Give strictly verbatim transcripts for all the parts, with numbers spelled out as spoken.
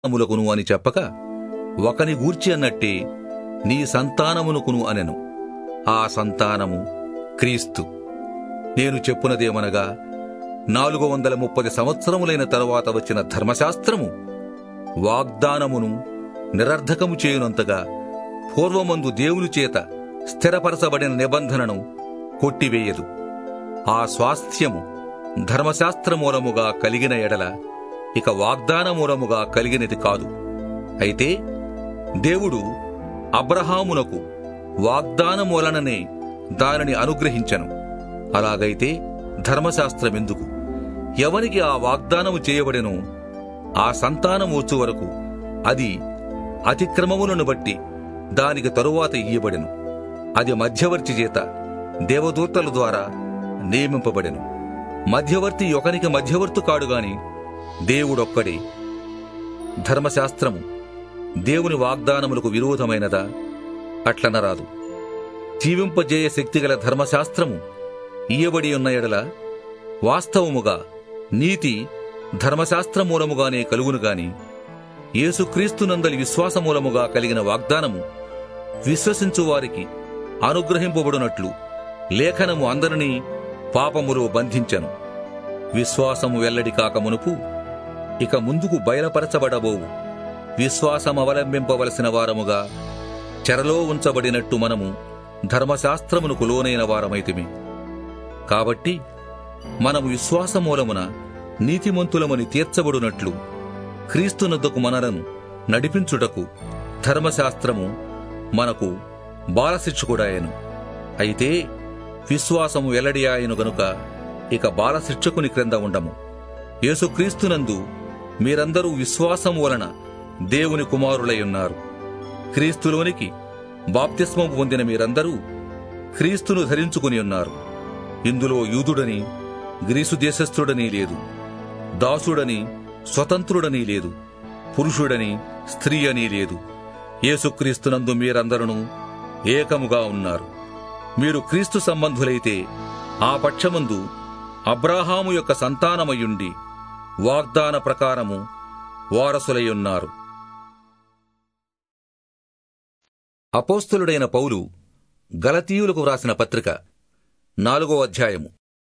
ములకును అని చెప్పక ఒకని గూర్చి అన్నట్టే నీ సంతానమునకును అనెను. ఆ సంతానము క్రీస్తు. నేను చెప్పునదేమనగా, నాలుగు వందల ముప్పది సంవత్సరములైన తరువాత వచ్చిన ధర్మశాస్త్రము వాగ్దానమును నిరర్ధకము చేయునంతగా పూర్వమందు దేవుని చేత స్థిరపరచబడిన నిబంధనను కొట్టివేయదు. ఆ స్వాస్థ్యము ధర్మశాస్త్రమూలముగా కలిగిన ఎడల ఇక వాగ్దానమూలముగా కలిగినది కాదు. అయితే దేవుడు అబ్రహామునకు వాగ్దానమూలననే దానిని అనుగ్రహించెను. అలాగైతే ధర్మశాస్త్రమెందుకు? ఎవనికి ఆ వాగ్దానము చేయబడెనో ఆ సంతానము వచ్చు వరకు అది అతిక్రమములను బట్టి దానికి తరువాత ఇయ్యబడెను. అది మధ్యవర్తి చేత దేవదూతల ద్వారా నియమింపబడెను. మధ్యవర్తి ఒకనికి మధ్యవర్తి కాడుగాని దేవుడొక్కడే. ధర్మశాస్త్రము దేవుని వాగ్దానములకు విరోధమైనదా? అట్లనరాదు. జీవింపజేయ శక్తిగల ధర్మశాస్త్రము ఇయ్యబడి ఉన్న ఎడల వాస్తవముగా నీతి ధర్మశాస్త్రమూలముగానే కలుగునుగాని, యేసుక్రీస్తునందలి విశ్వాసమూలముగా కలిగిన వాగ్దానము విశ్వసించు వారికి అనుగ్రహింపబడినట్లు లేఖనము అందరినీ పాపములో బంధించెను. విశ్వాసము వెల్లడి కాకమునుపు ఇక ముందుకు బయలుపరచబడబోవు విశ్వాసమవలంబింపవలసిన వారముగా చెరలో ఉంచబడినట్టు మనము ధర్మశాస్త్రమునకు లోనైన వారమైతిమి. కాబట్టి మనము విశ్వాసమూలమున నీతిమంతులమని తీర్చబడినట్లు క్రీస్తునొద్దకు మనలను నడిపించుటకు ధర్మశాస్త్రము మనకు బాలశిక్షకుడాయెను. అయితే విశ్వాసము వెల్లడి ఆయను గనుక ఇక బాలశిక్షకుని క్రింద ఉండము. యేసుక్రీస్తునందు మీరందరూ విశ్వాసము వలన దేవుని కుమారులై ఉన్నారు. క్రీస్తులోనికి బాప్తిస్మము పొందిన మీరందరూ క్రీస్తును ధరించుకుని ఉన్నారు. ఇందులో యూదుడని గ్రీసు దేశస్థుడని లేదు, దాసుడని స్వతంత్రుడని లేదు, పురుషుడని స్త్రీ అని లేదు. యేసుక్రీస్తునందు మీరందరూ ఏకముగా ఉన్నారు. మీరు క్రీస్తు సంబంధులైతే ఆ పక్షమందు అబ్రాహాము యొక్క సంతానమయుండి వాగ్దాన ప్రకారము వారసులై ఉన్నారు. అపోస్తలుడైన పౌలు గలతీయులకు వ్రాసిన పత్రిక నాలుగో అధ్యాయము.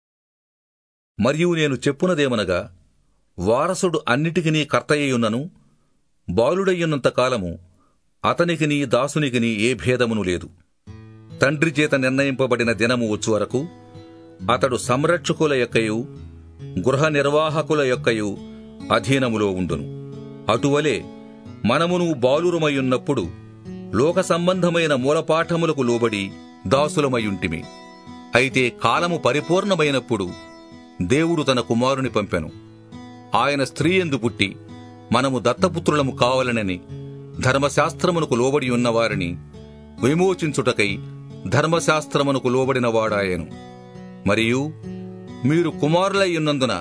మరియు నేను చెప్పునదేమనగా, వారసుడు అన్నిటికినీ కర్తయ్యున్నను బాలుడయ్యున్నంత కాలము అతనికిని దాసునికిని ఏ భేదమును లేదు. తండ్రి చేత నిర్ణయింపబడిన దినము వచ్చు వరకు అతడు సంరక్షకుల యొక్కయు గృహ నిర్వాహకుల యొక్కయు అధీనములో ఉండును. అటువలే మనమును బాలురమయున్నప్పుడు లోక సంబంధమైన మూలపాఠములకు లోబడి దాసులమయుంటిమి. అయితే కాలము పరిపూర్ణమైనప్పుడు దేవుడు తన కుమారుని పంపెను. ఆయన స్త్రీ యందు పుట్టి మనము దత్తపుత్రులము కావాలనని ధర్మశాస్త్రమునకు లోబడి ఉన్నవారిని విమోచించుటకై ధర్మశాస్త్రమునకు లోబడినవాడాయెను. మరియు మీరు కుమారులై ఉన్నందున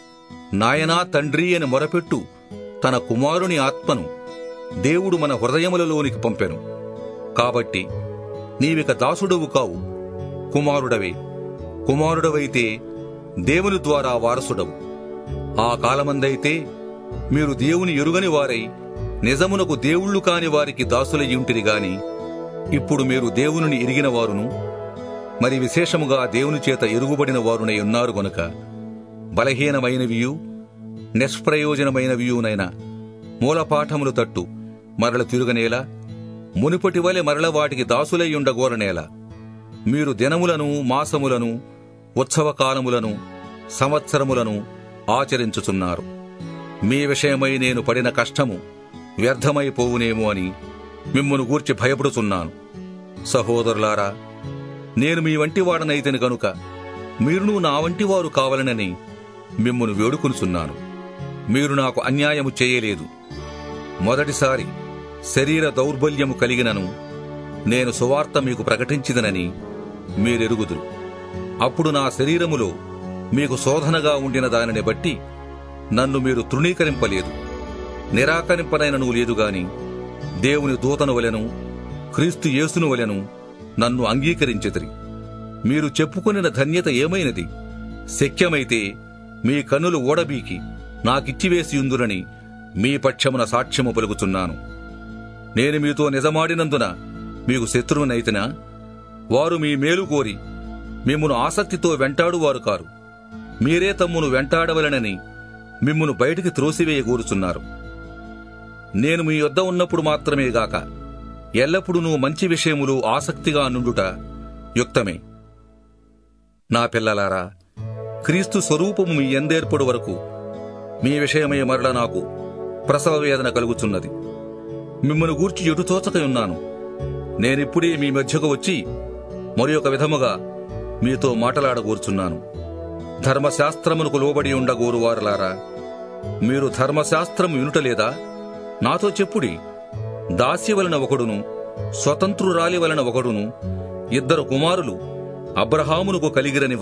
నాయనా తండ్రి అని మొరపెట్టు తన కుమారుని ఆత్మను దేవుడు మన హృదయములలోనికి పంపెను. కాబట్టి నీవిక దాసుడవు కావు, కుమారుడవే. కుమారుడవైతే దేవుని ద్వారా వారసుడవు. ఆ కాలమందైతే మీరు దేవుని ఎరుగని వారై నిజమునకు దేవుళ్ళు కాని వారికి దాసులయ్యుంటిరి గాని, ఇప్పుడు మీరు దేవునిని ఎరిగిన వారును మరి విశేషముగా దేవుని చేత ఎరుగుబడిన వారునై ఉన్నారు గనుక బలహీనమైనవియు నిష్ప్రయోజనమైనవియునైన మూలపాఠములు తట్టు మరల తిరుగనేలా, మునుపటి వలె మరల వాటికి దాసులై ఉండగోరనేలా మీరు దినములను మాసములను ఉత్సవకాలములను సంవత్సరములను ఆచరించుచున్నారు. మీ విషయమై నేను పడిన కష్టము వ్యర్థమైపోవునేమో అని మిమ్మును గూర్చి భయపడుచున్నాను. సహోదరులారా, నేను మీ వంటి వాడనైతేను గనుక మీరును నా వంటి వారు కావాలనని మిమ్మును వేడుకొనుచున్నాను. మీరు నాకు అన్యాయము చేయలేదు. మొదటిసారి శరీర దౌర్బల్యము కలిగినను నేను సువార్త మీకు ప్రకటించిదనని మీరెరుగుదురు. అప్పుడు నా శరీరములో మీకు శోధనగా ఉండిన దానిని బట్టి నన్ను మీరు తృణీకరింపలేదు. నిరాకరింపనైనను లేదుగాని దేవుని దూతను వలెను క్రీస్తు యేసును వలెను నన్ను అంగీకరించెదరి. మీరు చెప్పుకొనిన ధన్యత ఏమైనది? శక్యమైతే మీ కన్నులు ఓడబీకి నాకిచ్చివేసియుందురని మీ పక్షమున సాక్ష్యము పలుకుచున్నాను. నేను మీతో నిజమాడినందున మీకు శత్రువునైతినా వారు మీ మేలు కోరి మిమ్మును ఆసక్తితో వెంటాడువారు కారు. మీరే తమ్మును వెంటాడవలనని మిమ్మును బయటికి త్రోసివేయగోరుచున్నారు. నేను మీ యొద్ద ఉన్నప్పుడు మాత్రమే గాక ఎల్లప్పుడూ మంచి విషయములు ఆసక్తిగా నుండుట యుక్తమే. నా పిల్లలారా, క్రీస్తు స్వరూపము మీ యందేర్పడు వరకు మీ విషయమై మరల నాకు ప్రసవ వేదన కలుగుచున్నది. మిమ్మల్ని గూర్చి ఎటు తోచకయున్నాను. నేనిప్పుడే మీ మధ్యకు వచ్చి మరి ఒక విధముగా మీతో మాటలాడగోరుచున్నాను. ధర్మశాస్త్రమునకు లోబడి ఉండగోరువారులారా, మీరు ధర్మశాస్త్రము వినుటలేదా? నాతో చెప్పుడి. దాసి వలన ఒకడును స్వతంత్రురాలి వలన ఒకడును ఇద్దరు కుమారులు అబ్రహామునకు కలిగిరని